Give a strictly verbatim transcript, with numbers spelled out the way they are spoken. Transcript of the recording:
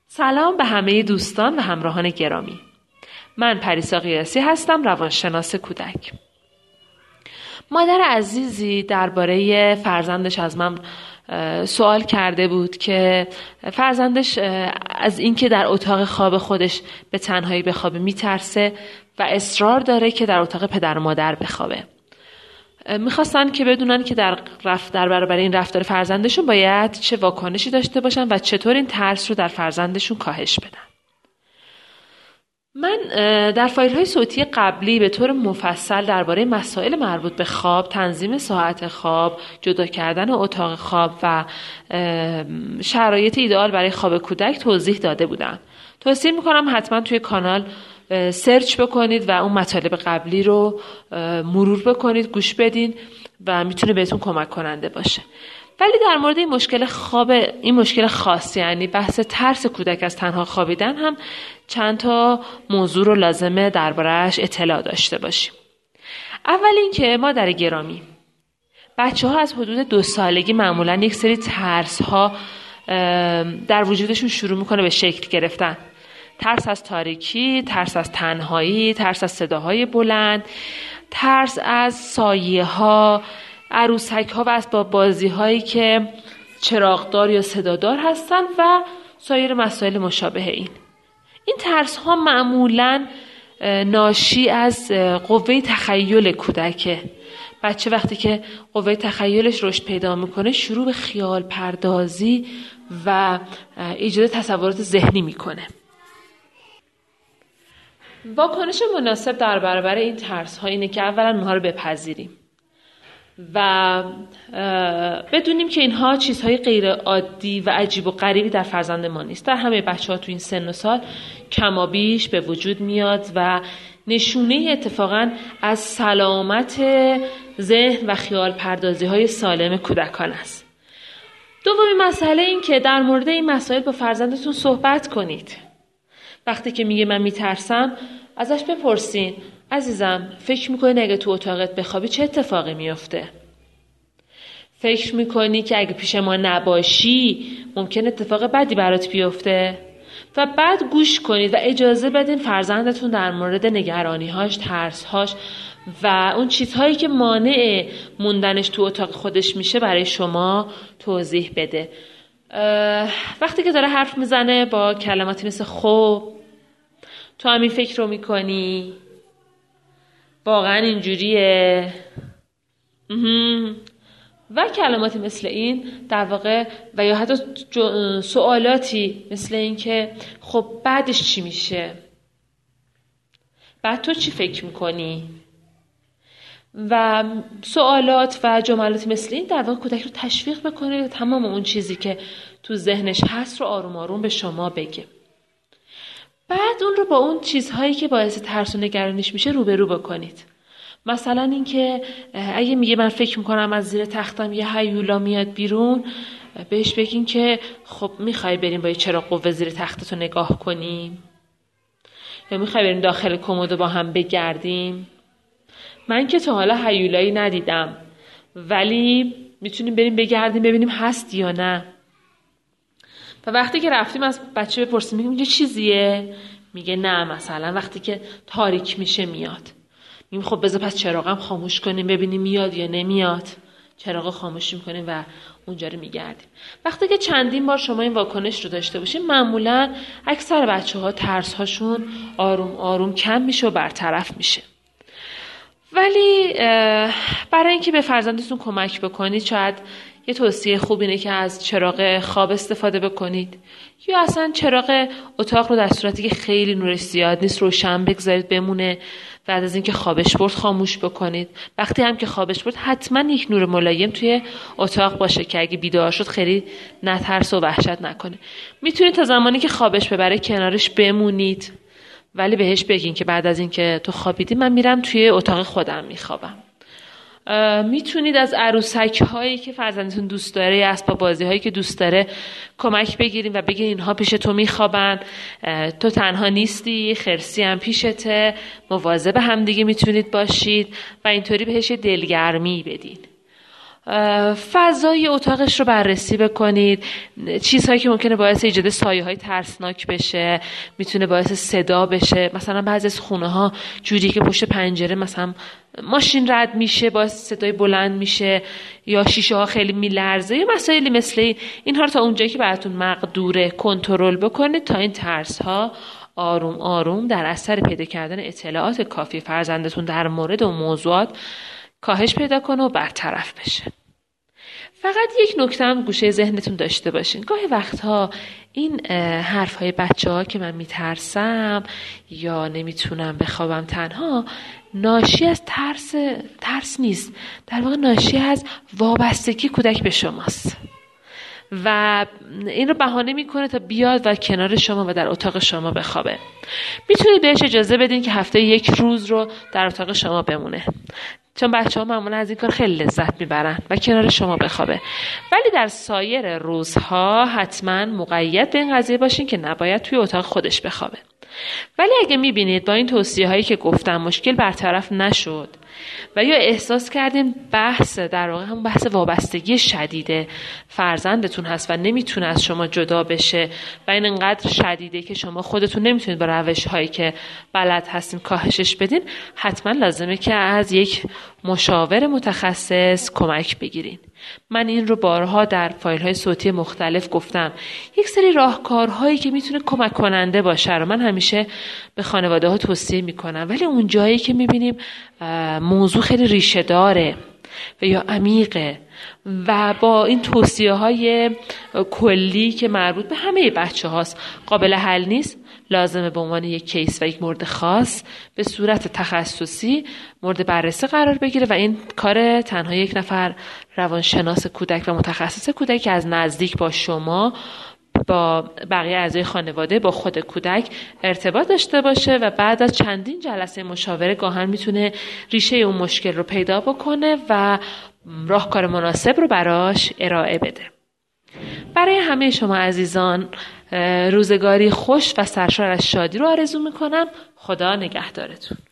سلام به همه دوستان و همراهان گرامی. من پریسا قیاسی هستم، روانشناس کودک. مادر عزیزی درباره فرزندش از من سوال کرده بود که فرزندش از اینکه در اتاق خواب خودش به تنهایی بخوابه میترسه و اصرار داره که در اتاق پدر و مادر بخوابه. میخواستن که بدونن که در رفت در برابر این رفتار فرزندشون باید چه واکنشی داشته باشن و چطور این ترس رو در فرزندشون کاهش بدن. من در فایل های صوتی قبلی به طور مفصل درباره مسائل مربوط به خواب، تنظیم ساعت خواب، جدا کردن اتاق خواب و شرایط ایدئال برای خواب کودک توضیح داده بودم. توصیه میکنم حتما توی کانال سرچ بکنید و اون مطالب قبلی رو مرور بکنید، گوش بدین و میتونه بهتون کمک کننده باشه. ولی در مورد این مشکل خواب، این مشکل خاص، یعنی بحث ترس کودک از تنها خوابیدن، هم چند تا موضوع رو لازمه درباره‌اش اطلاع داشته باشیم. اول این که مادر گرامی، بچه ها از حدود دو سالگی معمولا یک سری ترس ها در وجودشون شروع میکنه به شکل گرفتن. ترس از تاریکی، ترس از تنهایی، ترس از صداهای بلند، ترس از سایه ها، عروسک ها و اسباب بازی هایی که چراغدار یا صدادار هستن و سایر مسائل مشابه این. این ترس ها معمولاً ناشی از قوه تخیل کودکه. بچه وقتی که قوه تخیلش رشد پیدا میکنه شروع به خیال پردازی و ایجاد تصورات ذهنی میکنه. واکنش مناسب در برابر این ترس ها اینه که اولا اونها رو بپذیریم و بدونیم که اینها چیزهای غیر عادی و عجیب و غریبی در فرزند ما نیست. در همه بچه ها تو این سن و سال کمابیش به وجود میاد و نشونه اتفاقا از سلامت ذهن و خیال پردازی های سالم کودکان است. دومین مسئله این که در مورد این مسائل با فرزندتون صحبت کنید. وقتی که میگه من میترسم، ازش بپرسین عزیزم فکر میکنی اگه تو اتاقت بخوابی چه اتفاقی میفته؟ فکر میکنی که اگه پیش ما نباشی ممکن اتفاق بدی برات بیفته؟ و بعد گوش کنید و اجازه بدین فرزندتون در مورد نگرانی‌هاش، ترس‌هاش و اون چیزهایی که مانع موندنش تو اتاق خودش میشه برای شما توضیح بده. وقتی که داره حرف میزنه با کلماتی مثل خب، تو همین فکر رو میکنی؟ واقعا اینجوریه؟ و کلماتی مثل این در واقع، و یا حتی سوالاتی مثل این که خب بعدش چی میشه؟ بعد تو چی فکر میکنی؟ و سوالات و جملاتی مثل این در واقع کودک رو تشویق بکنه تمام اون چیزی که تو ذهنش هست رو آروم آروم به شما بگه. بعد اون رو با اون چیزهایی که باعث ترس و نگرانیش میشه روبرو بکنید. مثلا این که اگه میگه من فکر میکنم از زیر تختم یه هیولا میاد بیرون، بهش بگین که خب میخوای بریم با یه چراغ قوه زیر تختتو نگاه کنیم؟ یا میخوای بریم داخل کمد با هم بگردیم؟ من که تا حالا هیولایی ندیدم، ولی میتونیم بریم بگردیم ببینیم هست یا نه. و وقتی که رفتیم از بچه بپرسیم میگیم اینجا چیزیه؟ میگه نه، مثلا وقتی که تاریک میشه میاد. میگیم خب بذار پس چراغم خاموش کنیم ببینیم میاد یا نمیاد. چراغ خاموش میکنیم و اونجا رو میگردیم. وقتی که چندین بار شما این واکنش رو داشته باشین، معمولا اکثر بچه‌ها ترس هاشون آروم آروم کم میشه و برطرف میشه. ولی برای اینکه به فرزندتون کمک بکنید، شاید یه توصیه خوب اینه که از چراغ خواب استفاده بکنید یا اصلا چراغ اتاق رو در صورتی که خیلی نورش زیاد نیست روشن بگذارید بمونه. بعد از اینکه خوابش برد خاموش بکنید. وقتی هم که خوابش برد حتما یک نور ملایم توی اتاق باشه که اگه بیدار شد خیلی نترس و وحشت نکنه. میتونید تا زمانی که خوابش ببره کنارش بمونید، ولی بهش بگین که بعد از اینکه تو خوابیدی من میرم توی اتاق خودم میخوابم. میتونید از عروسک هایی که فرزندتون دوست داره یا اسباب بازی هایی که دوست داره کمک بگیریم و بگین اینها پیش تو میخوابن، تو تنها نیستی، خرسی هم پیشته، مواظب هم دیگه میتونید باشید و اینطوری بهش دلگرمی بدین. فضای اتاقش رو بررسی بکنید. چیزهایی که ممکنه باعث ایجاد سایه‌های ترسناک بشه، میتونه باعث صدا بشه. مثلا بعضی از خونه‌ها جوری که پشت پنجره مثلا ماشین رد میشه باعث صدای بلند میشه، یا شیشه ها خیلی میلرزه، یا مسائلی مثل این. اینها رو تا اونجایی که براتون مقدوره کنترل بکنید تا این ترس ها آروم آروم در اثر پیدا کردن اطلاعات کافی فرزندتون در مورد اون موضوعات کاهش پیدا کنه و برطرف بشه. فقط یک نکته هم گوشه ذهنتون داشته باشین. گاهی وقتها این حرفهای بچه ها که من میترسم یا نمیتونم بخوابم تنها ناشی از ترس ترس نیست، در واقع ناشی از وابستگی کودک به شماست و این رو بهانه میکنه تا بیاد و کنار شما و در اتاق شما بخوابه. میتونید بهش اجازه بدین که هفته یک روز رو در اتاق شما بمونه، چون بچه ها معمولا از این کار خیلی لذت میبرن و کنار شما بخوابه. ولی در سایر روزها حتما مقید به این قضیه باشین که نباید توی اتاق خودش بخوابه. ولی اگه میبینید با این توصیه هایی که گفتم مشکل برطرف نشد و یا احساس کردین بحث در واقع هم بحث وابستگی شدیده فرزندتون هست و نمیتونه از شما جدا بشه و این انقدر شدیده که شما خودتون نمیتونید با روش هایی که بلد هستین کاهشش بدین، حتما لازمه که از یک مشاور متخصص کمک بگیرین. من این رو بارها در فایل های صوتی مختلف گفتم. یک سری راهکارهایی که میتونه کمک کننده باشه رو من همیشه به خانواده ها توصیه میکنم، ولی اون جایی که میبینیم موضوع خیلی ریشه داره و یا عمیقه و با این توصیه های کلی که مربوط به همه بچه هاست قابل حل نیست، لازمه به عنوان یک کیس و یک مورد خاص به صورت تخصصی مورد بررسی قرار بگیره و این کار تنها یک نفر روانشناس کودک و متخصص کودک که از نزدیک با شما، با بقیه اعضای خانواده، با خود کودک ارتباط داشته باشه و بعد از چندین جلسه مشاوره گاهن میتونه ریشه اون مشکل رو پیدا بکنه و راهکار مناسب رو براش ارائه بده. برای همه شما عزیزان روزگاری خوش و سرشار از شادی رو آرزو میکنم. خدا نگهدارتون.